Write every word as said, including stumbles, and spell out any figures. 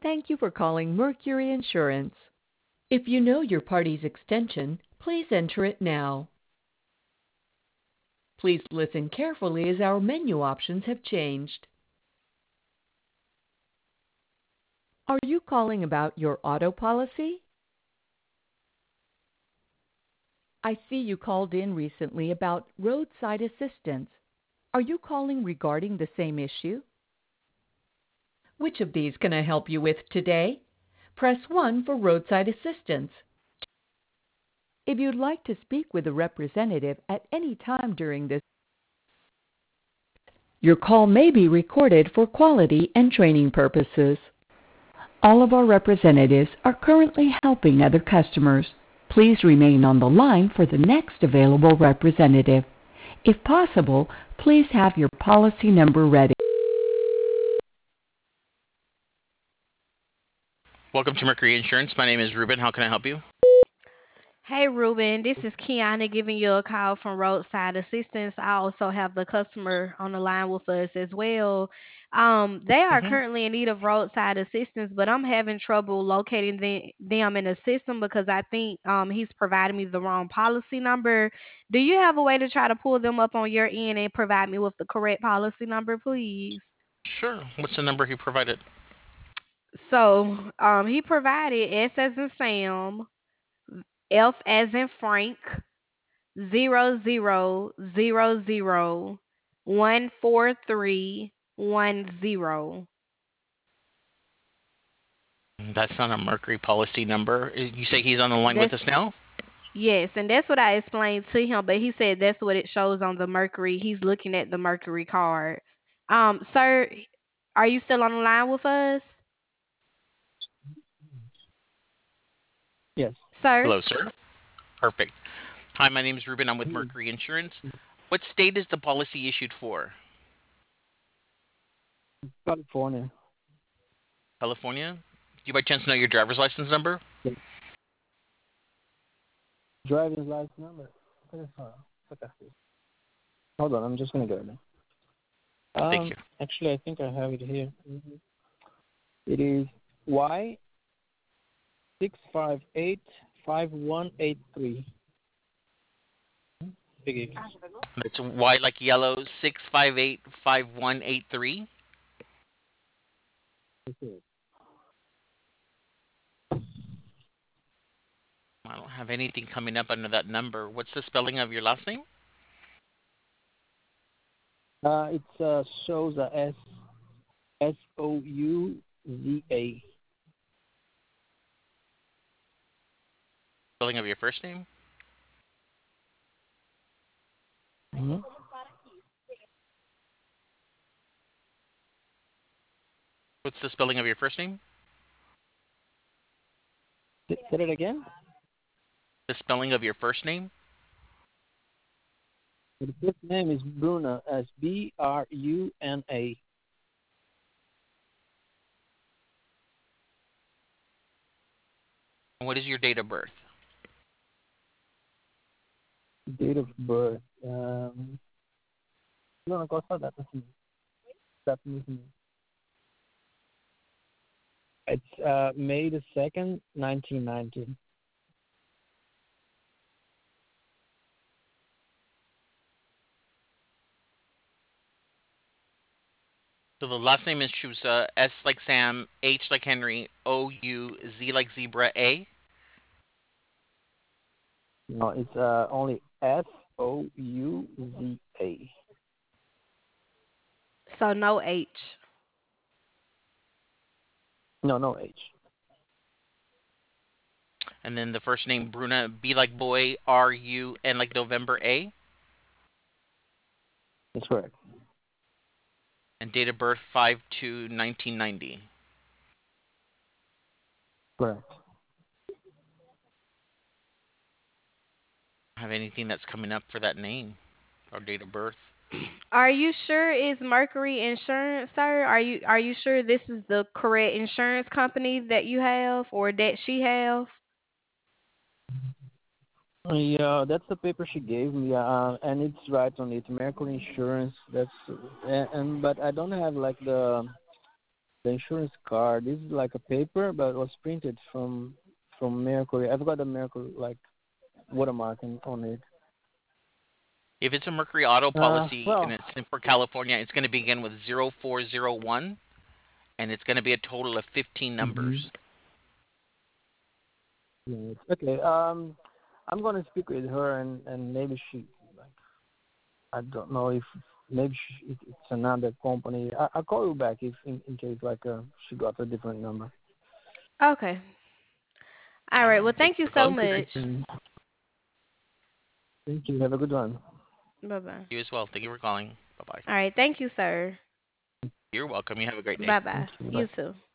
Thank you for calling Mercury Insurance. If you know your party's extension, please enter it now. Please listen carefully as our menu options have changed. Are you calling about your auto policy? I see you called in recently about roadside assistance. Are you calling regarding the same issue? Which of these can I help you with today? Press one for roadside assistance. If you'd like to speak with a representative at any time during this, your call may be recorded for quality and training purposes. All of our representatives are currently helping other customers. Please remain on the line for the next available representative. If possible, please have your policy number ready. Welcome to Mercury Insurance. My name is Ruben. How can I help you? Hey Ruben, this is Kiana giving you a call from Roadside Assistance. I also have the customer on the line with us as well. Um, they are hmm currently in need of roadside assistance, but I'm having trouble locating the, them in the system because I think um, he's providing me the wrong policy number. Do you have a way to try to pull them up on your end and provide me with the correct policy number, please? Sure. What's the number he provided? So um, he provided S as in Sam, F as in Frank, zero zero zero zero one four three one zero. That's not a Mercury policy number. Uh, You say he's on the line with That's us now? yes, and that's what I explained to him, but he said that's what it shows on the Mercury. He's looking at the Mercury card. Um, sir, are you still on the line with us? Yes. Sir? Hello, sir. Perfect. Hi, my name is Ruben. I'm with Mercury Insurance. What state is the policy issued for? California. California? Do you by chance know your driver's license number? Driving license number. Okay, hold on. Okay. Hold on, I'm just gonna get it. Thank Um, you. actually, I think I have it here. hmm It is Y six five eight five one eight three. Big Eagle. That's Y like yellow, six five eight five one eight three. Okay. I don't have anything coming up under that number. What's the spelling of your last name? Uh, it uh, shows a S S O U Z A. Spelling of your first name? Mm-hmm. What's the spelling of your first name? Say it again. The spelling of your first name? The first name is Bruna, as B R U N A. And what is your date of birth? Date of birth. Um, no, no, cosa data sim. Data sim. It's uh, May the second, nineteen ninety. So the last name is Chusa, S like Sam, H like Henry, O U Z like zebra, A. No, it's uh, only S O U Z A. So no H. No, no H. And then the first name Bruna, B like boy, R U N like November, A. That's correct. And date of birth five two nineteen ninety. Correct. Have anything that's coming up for that name or date of birth? Are you sure it's Mercury Insurance, sir? Are you are you sure this is the correct insurance company that you have or that she have? Uh, Yeah, that's the paper she gave me, uh, and it's right on it. Mercury Insurance. That's and, and but I don't have like the the insurance card. This is like a paper, but it was printed from from Mercury. I've got a Mercury like watermark in, on it. If it's a Mercury auto Uh, policy and well, it's in for California, it's going to begin with zero four zero one, and it's going to be a total of fifteen hmm numbers. yes. Okay. Um, I'm gonna speak with her, and and maybe she like I don't know if maybe she, it, it's another company. I, I'll call you back if in, in case like uh, she got a different number. Okay. All All right. Well, right. Thank thank you you for so calling. Thank you. much. Mm. Thank you. Have a good one. Bye bye. You as well. Thank you for calling. Bye bye. All right. Thank you, sir. You're welcome. You have a great day. Bye Thank bye. you. Bye. You too.